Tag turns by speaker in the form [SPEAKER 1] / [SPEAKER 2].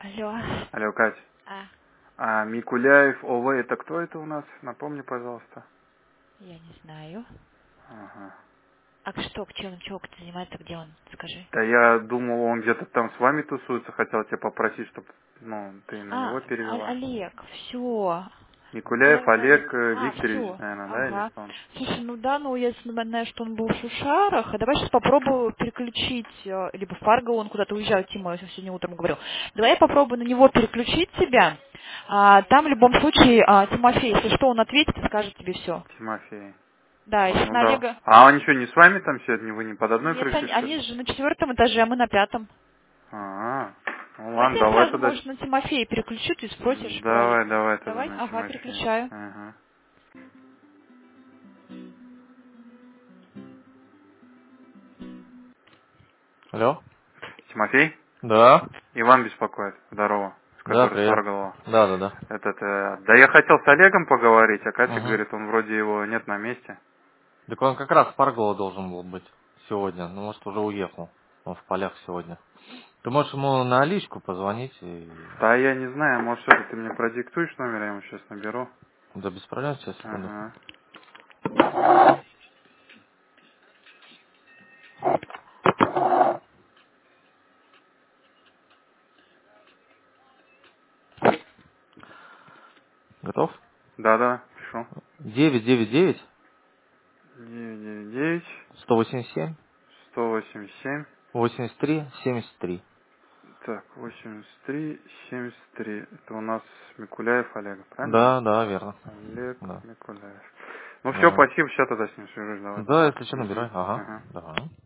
[SPEAKER 1] Алло.
[SPEAKER 2] Алло, Кать.
[SPEAKER 1] А,
[SPEAKER 2] А Микуляев ОВ, это кто это у нас? Напомни, пожалуйста.
[SPEAKER 1] я не знаю.
[SPEAKER 2] Ага.
[SPEAKER 1] А что, к чему человек занимается, где он? Скажи.
[SPEAKER 2] Да я думал, он где-то там с вами тусуется, хотел тебя попросить, чтобы ты на
[SPEAKER 1] А,
[SPEAKER 2] него перевела.
[SPEAKER 1] Олег, все.
[SPEAKER 2] Микуляев
[SPEAKER 1] Да.
[SPEAKER 2] Олег
[SPEAKER 1] А,
[SPEAKER 2] Викторович,
[SPEAKER 1] все.
[SPEAKER 2] наверное, да, или
[SPEAKER 1] Ага.
[SPEAKER 2] кто он?
[SPEAKER 1] Слушай, ну да, ну я знаю, что он был в Шушарах, а давай сейчас попробую переключить, либо в Фарго, он куда-то уезжал, Тима, я сегодня утром говорил. Давай я попробую на него переключить тебя. Там в любом случае Тимофей, если что, он ответит и скажет тебе все.
[SPEAKER 2] Тимофей.
[SPEAKER 1] Да,
[SPEAKER 2] О,
[SPEAKER 1] если
[SPEAKER 2] ну
[SPEAKER 1] на
[SPEAKER 2] да.
[SPEAKER 1] Олега...
[SPEAKER 2] А он что, не с вами там сегодня? Вы не под одной
[SPEAKER 1] Нет,
[SPEAKER 2] крышей, что ли?
[SPEAKER 1] они же на 4 этаже, а мы на 5.
[SPEAKER 2] А, ну ладно,
[SPEAKER 1] Давайте я
[SPEAKER 2] давай
[SPEAKER 1] сразу,
[SPEAKER 2] тогда.
[SPEAKER 1] может, на Тимофея переключу, ты спросишь про Олега.
[SPEAKER 2] Давай тогда
[SPEAKER 1] Давай?
[SPEAKER 2] на
[SPEAKER 1] Ага,
[SPEAKER 2] Тимофея.
[SPEAKER 1] переключаю.
[SPEAKER 2] Ага.
[SPEAKER 3] Алло?
[SPEAKER 2] Тимофей?
[SPEAKER 3] Да.
[SPEAKER 2] Иван беспокоит. Здорово. С
[SPEAKER 3] Да,
[SPEAKER 2] которой
[SPEAKER 3] привет.
[SPEAKER 2] Сварголова.
[SPEAKER 3] Да.
[SPEAKER 2] Да я хотел с Олегом поговорить, а Катя
[SPEAKER 3] Угу.
[SPEAKER 2] говорит, он вроде его нет на месте.
[SPEAKER 3] Так он как раз в Паргола должен был быть сегодня. Ну, может, уже уехал. Он в полях сегодня. Ты можешь ему на личку позвонить и...
[SPEAKER 2] Да я не знаю, может что ты мне продиктуешь номер, я ему сейчас наберу.
[SPEAKER 3] Да без проблем, сейчас, секунду.
[SPEAKER 2] Ага.
[SPEAKER 3] Готов?
[SPEAKER 2] Да, пишу.
[SPEAKER 3] 999
[SPEAKER 2] 999
[SPEAKER 3] 187
[SPEAKER 2] 187
[SPEAKER 3] 83 73.
[SPEAKER 2] так, 83 73. Это у нас Микуляев Олег, правильно?
[SPEAKER 3] Да, верно.
[SPEAKER 2] Олег
[SPEAKER 3] Да.
[SPEAKER 2] Микуляев. Ну все,
[SPEAKER 3] Да.
[SPEAKER 2] спасибо, сейчас тогда с ним свяжусь, давай
[SPEAKER 3] Да,
[SPEAKER 2] тогда.
[SPEAKER 3] если что,
[SPEAKER 2] Угу.
[SPEAKER 3] набирай. Ага.
[SPEAKER 2] Ага.
[SPEAKER 3] Давай.